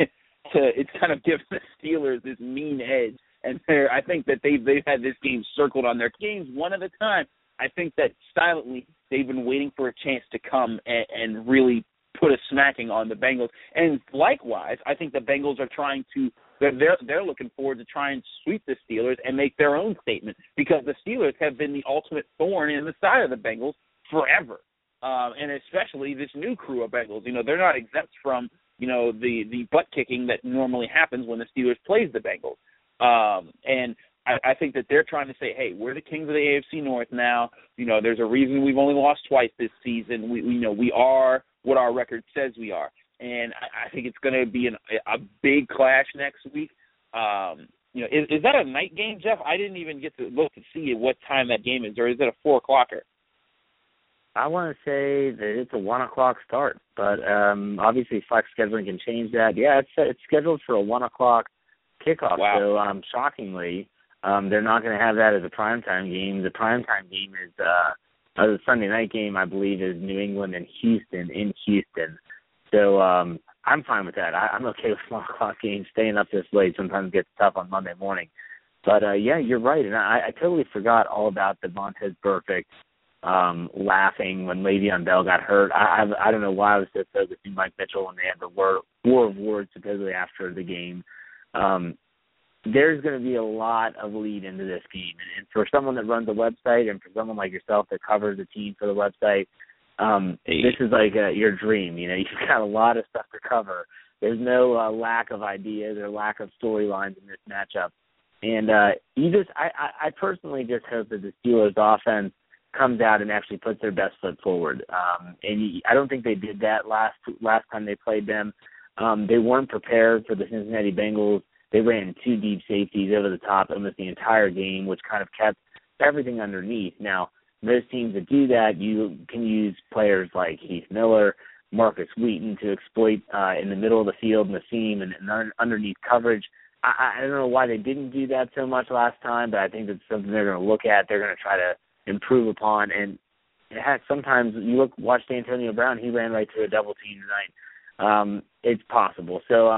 Speaker 6: given the Steelers this mean edge. And I think that they've had this game circled on their games one at a time. I think that silently they've been waiting for a chance to come and really put a smacking on the Bengals. And likewise, I think the Bengals are trying to. They're looking forward to try and sweep the Steelers and make their own statement, because the Steelers have been the ultimate thorn in the side of the Bengals forever, and especially this new crew of Bengals. You know, they're not exempt from, you know, the butt kicking that normally happens when the Steelers plays the Bengals. And I think that they're trying to say, hey, we're the kings of the AFC North now. You know, there's a reason we've only lost twice this season. We are what our record says we are. And I think it's going to be a big clash next week. You know, is that a night game, Jeff? I didn't even get to look to see what time that game is, or is it a 4-o'clocker?
Speaker 4: I want to say that it's a 1 o'clock start, but obviously flex scheduling can change that. Yeah, it's scheduled for a 1 o'clock kickoff.
Speaker 6: Wow.
Speaker 4: So shockingly, they're not going to have that as a primetime game. The primetime game is the Sunday night game, I believe, is New England and Houston in Houston. So I'm fine with that. I'm okay with 1 o'clock games. Staying up this late sometimes gets tough on Monday morning. But, yeah, you're right. And I totally forgot all about the Vontaze Burfict laughing when Le'Veon Bell got hurt. I don't know why I was so focused on Mike Mitchell when they had the war of words supposedly after the game. There's going to be a lot of lead into this game. And for someone that runs a website and for someone like yourself that covers the team for the website, this is like your dream. You know, you've got a lot of stuff to cover. There's no lack of ideas or lack of storylines in this matchup. And I personally just hope that the Steelers offense comes out and actually puts their best foot forward. And I don't think they did that last time they played them. They weren't prepared for the Cincinnati Bengals. They ran 2 deep safeties over the top almost the entire game, which kind of kept everything underneath. Now, those teams that do that, you can use players like Heath Miller, Marcus Wheaton to exploit in the middle of the field and the seam and underneath coverage. I don't know why they didn't do that so much last time, but I think that's something they're going to look at. They're going to try to improve upon. And heck, sometimes watch Antonio Brown. He ran right to a double team tonight. It's possible. So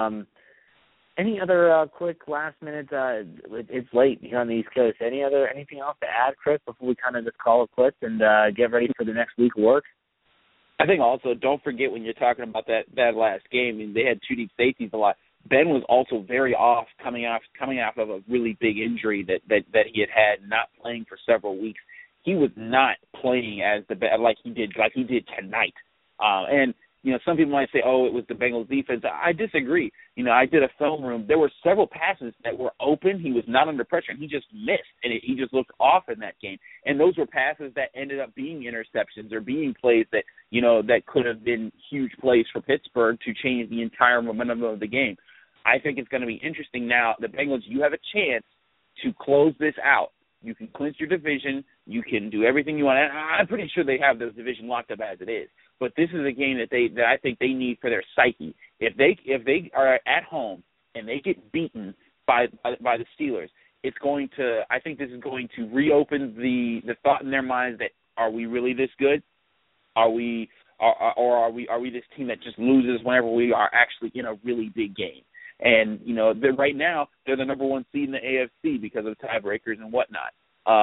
Speaker 4: any other quick last minute, it's late here on the East Coast. Anything else to add, Chris, before we kind of just call it quits and get ready for the next week of work?
Speaker 6: I think also don't forget when you're talking about that last game, I mean, they had 2 deep safeties a lot. Ben was also very off coming off of a really big injury that he had not playing for several weeks. He was not playing like he did tonight. And you know, some people might say, "Oh, it was the Bengals defense." I disagree. You know, I did a film room. There were several passes that were open. He was not under pressure, and he just missed, and he just looked off in that game. And those were passes that ended up being interceptions or being plays that, you know, that could have been huge plays for Pittsburgh to change the entire momentum of the game. I think it's going to be interesting now. The Bengals, you have a chance to close this out. You can clinch your division. You can do everything you want. And I'm pretty sure they have the division locked up as it is. But this is a game that I think they need for their psyche. If they are at home and they get beaten by the Steelers, I think this is going to reopen the thought in their minds that, are we really this good? Are we this team that just loses whenever we are actually in a really big game? And, you know, right now they're the number 1 seed in the AFC because of tiebreakers and whatnot.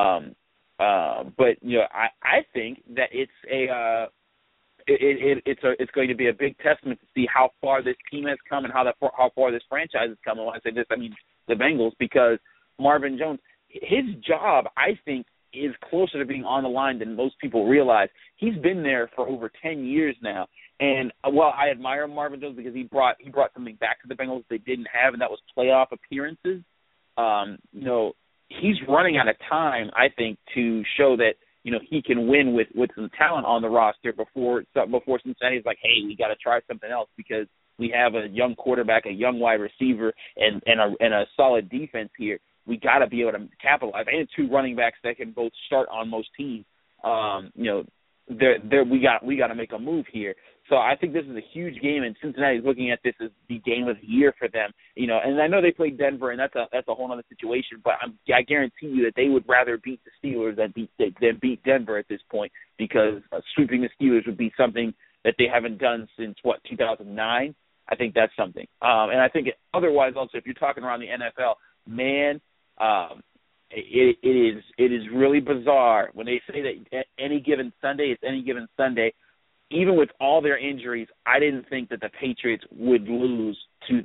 Speaker 6: But, you know, I think that it's going to be a big testament to see how far this team has come and how far this franchise has come. And when I say this, I mean the Bengals, because Marvin Jones, his job, I think, is closer to being on the line than most people realize. He's been there for over 10 years now. And, well, I admire Marvin Jones because he brought something back to the Bengals they didn't have, and that was playoff appearances. You know, he's running out of time, I think, to show that, he can win with some talent on the roster before Cincinnati's like, hey, we got to try something else because we have a young quarterback, a young wide receiver, and a solid defense here. We got to be able to capitalize. And 2 running backs that can both start on most teams. We got to make a move here. So I think this is a huge game, and Cincinnati's looking at this as the game of the year for them. And I know they played Denver, and that's a whole other situation. But I guarantee you that they would rather beat the Steelers than beat Denver at this point, because sweeping the Steelers would be something that they haven't done since 2009. I think that's something. And I think otherwise, also, if you're talking around the NFL, man. It is really bizarre when they say that any given Sunday, it's any given Sunday. Even with all their injuries, I didn't think that the Patriots would lose to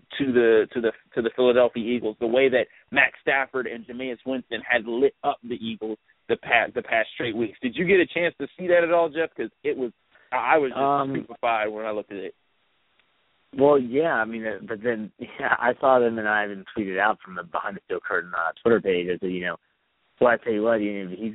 Speaker 6: the Philadelphia Eagles the way that Matt Stafford and Jameis Winston had lit up the Eagles the past straight weeks. Did you get a chance to see that at all, Jeff? Because I was just stupefied when I looked at it.
Speaker 4: Well, yeah, I mean, but then I saw them, and I even tweeted out from the Behind the Steel Curtain Twitter page. I said, so I tell you what,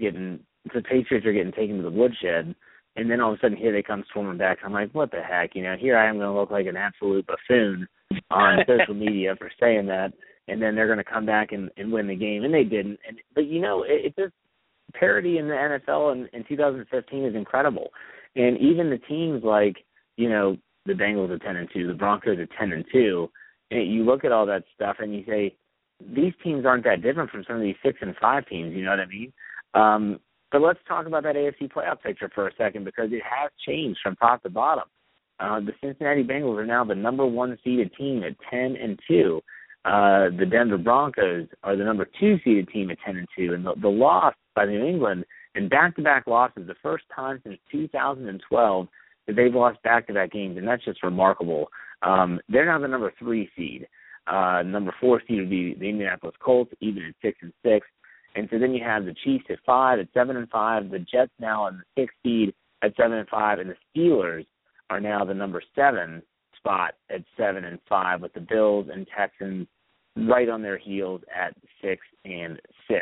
Speaker 4: the Patriots are getting taken to the woodshed, and then all of a sudden here they come storming back. I'm like, what the heck? Here I am going to look like an absolute buffoon on social media for saying that, and then they're going to come back and win the game, and they didn't. But it's just parity in the NFL in 2015 is incredible, and even the teams like the Bengals are 10-2, the Broncos are 10-2. And you look at all that stuff and you say, these teams aren't that different from some of these 6-5 teams. You know what I mean? But let's talk about that AFC playoff picture for a second, because it has changed from top to bottom. The Cincinnati Bengals are now the number 1 seeded team at 10-2. The Denver Broncos are the number 2 seeded team at 10-2, and the loss by New England in back-to-back losses, the first time since 2012. They've lost back-to-back games, and that's just remarkable. They're now the number 3 seed. Number 4 seed would be the Indianapolis Colts, even at 6-6. And so then you have the Chiefs at 5 at 7-5. The Jets now on the 6th seed at 7-5, and the Steelers are now the number 7 spot at 7-5, with the Bills and Texans right on their heels at 6-6.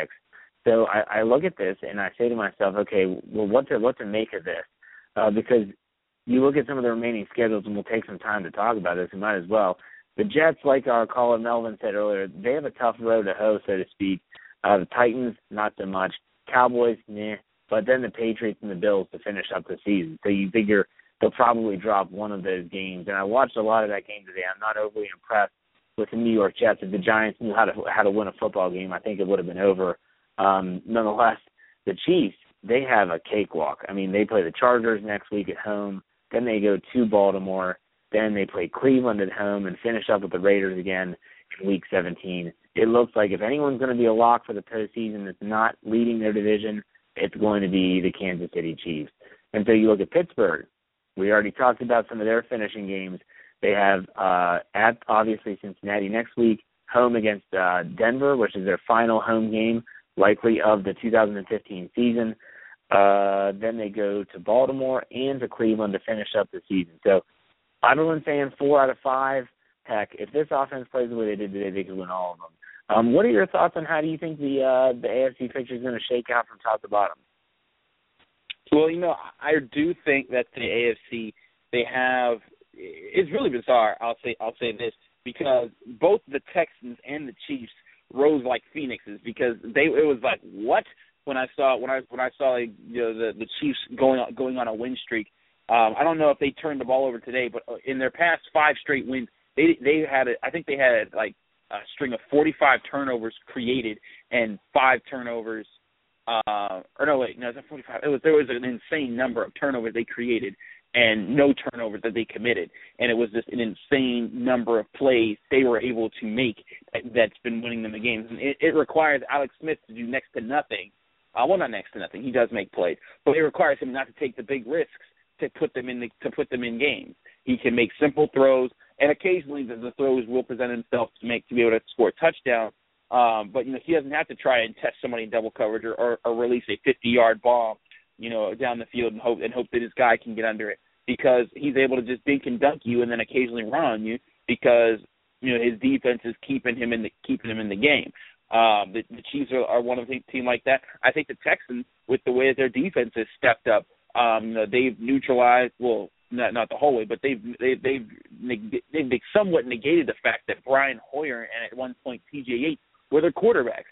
Speaker 4: So I look at this and I say to myself, okay, well, what to make of this? Because you look at some of the remaining schedules, and we'll take some time to talk about this. We might as well. The Jets, like our caller Melvin said earlier, they have a tough road to hoe, so to speak. The Titans, not so much. Cowboys, meh. But then the Patriots and the Bills to finish up the season. So you figure they'll probably drop one of those games. And I watched a lot of that game today. I'm not overly impressed with the New York Jets. If the Giants knew how to win a football game, I think it would have been over. Nonetheless, the Chiefs, they have a cakewalk. I mean, they play the Chargers next week at home. Then they go to Baltimore. Then they play Cleveland at home and finish up with the Raiders again in Week 17. It looks like if anyone's going to be a lock for the postseason that's not leading their division, it's going to be the Kansas City Chiefs. And so you look at Pittsburgh. We already talked about some of their finishing games. They have at, obviously, Cincinnati next week, home against Denver, which is their final home game, likely of the 2015 season. Then they go to Baltimore and to Cleveland to finish up the season. So I'm a fan 4 out of 5. Heck, if this offense plays the way they did today, they could win all of them. What are your thoughts on how do you think the AFC picture is going to shake out from top to bottom?
Speaker 6: Well, I do think that the AFC, they have – it's really bizarre, I'll say this, because both the Texans and the Chiefs rose like phoenixes, because it was like, what? When I saw the Chiefs going on a win streak, I don't know if they turned the ball over today, but in their past 5 straight wins, they had a string of 45 turnovers created and 5 turnovers. It's not 45. There was an insane number of turnovers they created and no turnovers that they committed, and it was just an insane number of plays they were able to make that's been winning them the games. And it requires Alex Smith to do next to nothing. Well, not next to nothing. He does make plays, but it requires him not to take the big risks to put them in games. He can make simple throws, and occasionally the throws will present himself to be able to score a touchdown. But he doesn't have to try and test somebody in double coverage or release a 50-yard bomb, down the field and hope that his guy can get under it, because he's able to just dink and dunk you and then occasionally run on you because his defense is keeping him in the game. The Chiefs are one of the team like that. I think the Texans, with the way that their defense has stepped up, they've neutralized. Well, not the whole way, but they've somewhat negated the fact that Brian Hoyer and at one point T.J. Yates were their quarterbacks.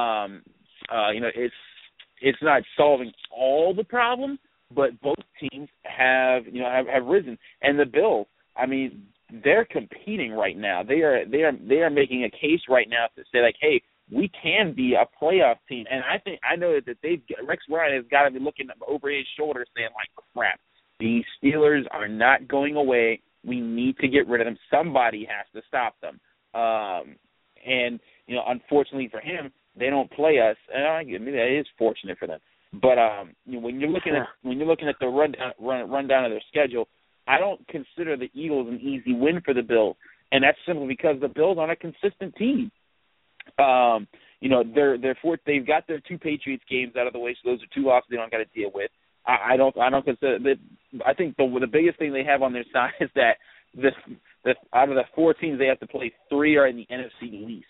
Speaker 6: It's not solving all the problems, but both teams have risen. And the Bills, I mean, they're competing right now. They are making a case right now to say, like, hey, we can be a playoff team. And I know that Rex Ryan has got to be looking over his shoulder saying, like, crap, these Steelers are not going away. We need to get rid of them. Somebody has to stop them. And unfortunately for him, they don't play us. And maybe that is fortunate for them. But when you're looking at the rundown of their schedule, I don't consider the Eagles an easy win for the Bills, and that's simply because the Bills aren't a consistent team. They've got their 2 Patriots games out of the way, so those are 2 losses they don't got to deal with. I don't consider that. I think the biggest thing they have on their side is that the out of the 4 teams they have to play, 3 are in the NFC East,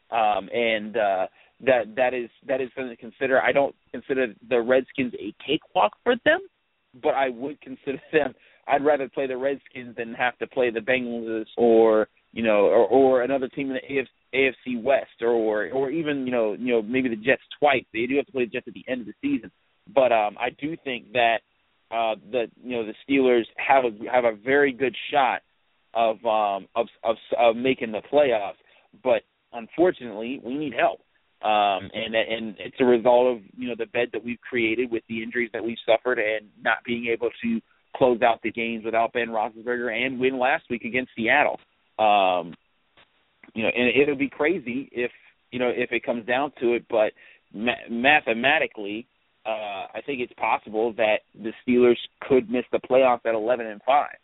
Speaker 6: that is something to consider. I don't consider the Redskins a cakewalk for them, but I would consider them. I'd rather play the Redskins than have to play the Bengals or another team in the AFC West or even maybe the Jets twice. They do have to play the Jets at the end of the season. But I do think that the Steelers have a very good shot of making the playoffs. But unfortunately, we need help, and it's a result of the bed that we've created with the injuries that we've suffered and not being able to close out the games without Ben Roethlisberger and win last week against Seattle. And it'll be crazy if it comes down to it, but mathematically. I think it's possible that the Steelers could miss the playoffs at 11-5.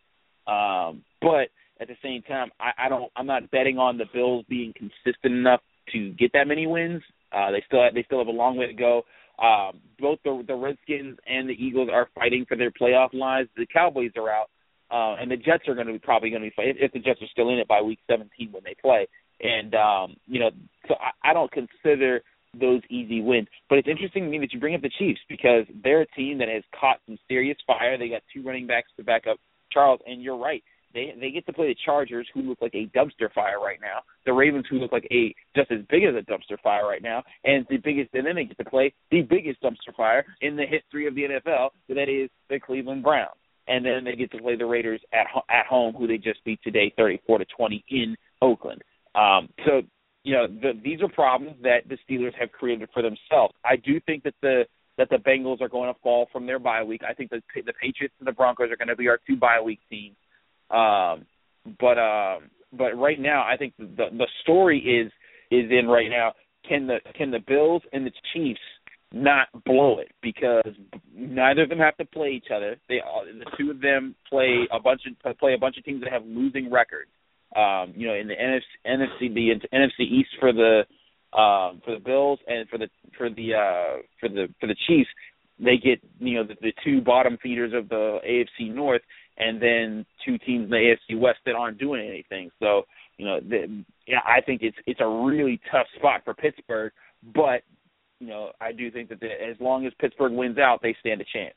Speaker 6: But at the same time, I'm not betting on the Bills being consistent enough to get that many wins. They still have a long way to go. Both the Redskins and the Eagles are fighting for their playoff lives. The Cowboys are out, and the Jets are probably going to be fighting if the Jets are still in it by week 17 when they play. And so I don't consider those easy wins. But it's interesting to me that you bring up the Chiefs because they're a team that has caught some serious fire. They got 2 running backs to back up Charles, and you're right. They get to play the Chargers, who look like a dumpster fire right now. The Ravens, who look like just as big as a dumpster fire right now, and then they get to play the biggest dumpster fire in the history of the NFL. That is the Cleveland Browns, and then they get to play the Raiders at home, who they just beat today, 34-20 in Oakland. So these are problems that the Steelers have created for themselves. I do think that the Bengals are going to fall from their bye week. I think the Patriots and the Broncos are going to be our 2 bye week teams. But right now, I think the story is in right now. Can the Bills and the Chiefs not blow it? Because neither of them have to play each other. The 2 of them play a bunch of teams that have losing records. In the NFC East for the Bills and for the Chiefs, they get the 2 bottom feeders of the AFC North, and then 2 teams in the AFC West that aren't doing anything. So I think it's a really tough spot for Pittsburgh, but I do think that as long as Pittsburgh wins out, they stand a chance.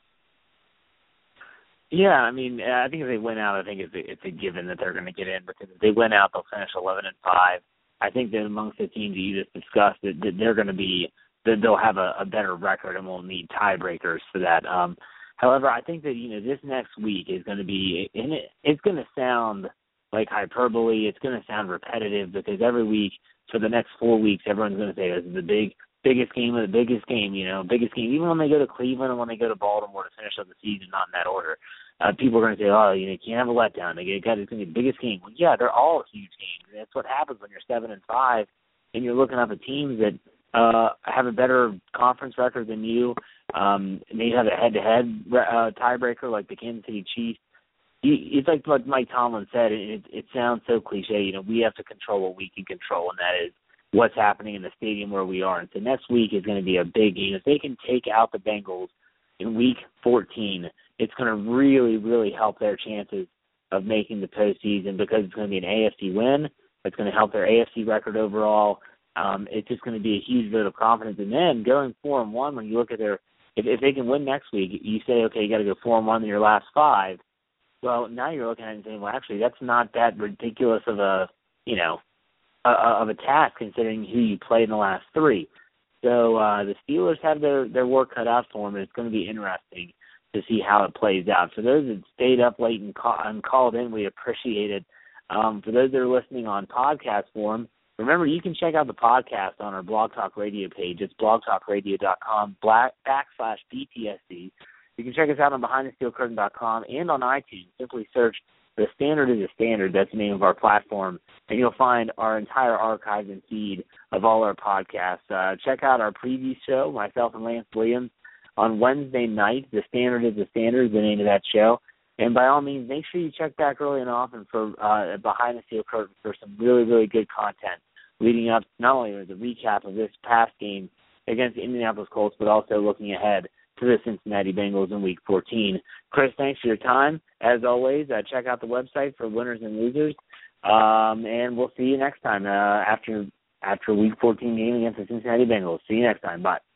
Speaker 4: Yeah, I mean, I think if they win out, I think it's a given that they're going to get in, because if they win out, they'll finish 11-5. I think that amongst the teams that you just discussed, that they're going to be, that they'll have a better record and won't need tiebreakers for that. However, I think that this next week is going to be, and it's going to sound like hyperbole. It's going to sound repetitive because every week for the next 4 weeks, everyone's going to say this is the biggest game of the biggest game, biggest game. Even when they go to Cleveland and when they go to Baltimore to finish up the season, not in that order, people are going to say, oh, you can't have a letdown. It's going to be the biggest game. Well, yeah, they're all huge games. That's what happens when you're 7-5 and you're looking up at teams that have a better conference record than you. They have a head-to-head tiebreaker like the Kansas City Chiefs. It's like what Mike Tomlin said. It sounds so cliche. We have to control what we can control, and that is what's happening in the stadium where we are. And so next week is going to be a big game. If they can take out the Bengals in week 14, it's going to really, really help their chances of making the postseason, because it's going to be an AFC win. It's going to help their AFC record overall. it's just going to be a huge vote of confidence. And then going 4-1, when you look at their, if they can win next week, you say, okay, you got to go 4-1 in your last 5. Well, now you're looking at it and saying, well, actually, that's not that ridiculous of a, of a task considering who you played in the last 3. So the Steelers have their work cut out for them, and it's going to be interesting to see how it plays out. For those that stayed up late and called in, we appreciate it. For those that are listening on podcast form, remember you can check out the podcast on our Blog Talk Radio page. It's blogtalkradio.com/BTSC. You can check us out on BehindTheSteelCurtain.com and on iTunes. Simply search The Standard is a Standard. That's the name of our platform. And you'll find our entire archive and feed of all our podcasts. Check out our preview show, myself and Lance Williams, on Wednesday night. The Standard is a Standard is the name of that show. And by all means, make sure you check back early and often for Behind the Steel Curtain for some really, really good content leading up not only to the recap of this past game against the Indianapolis Colts, but also looking ahead to the Cincinnati Bengals in Week 14. Chris, thanks for your time. As always, check out the website for winners and losers, and we'll see you next time after Week 14 game against the Cincinnati Bengals. See you next time. Bye.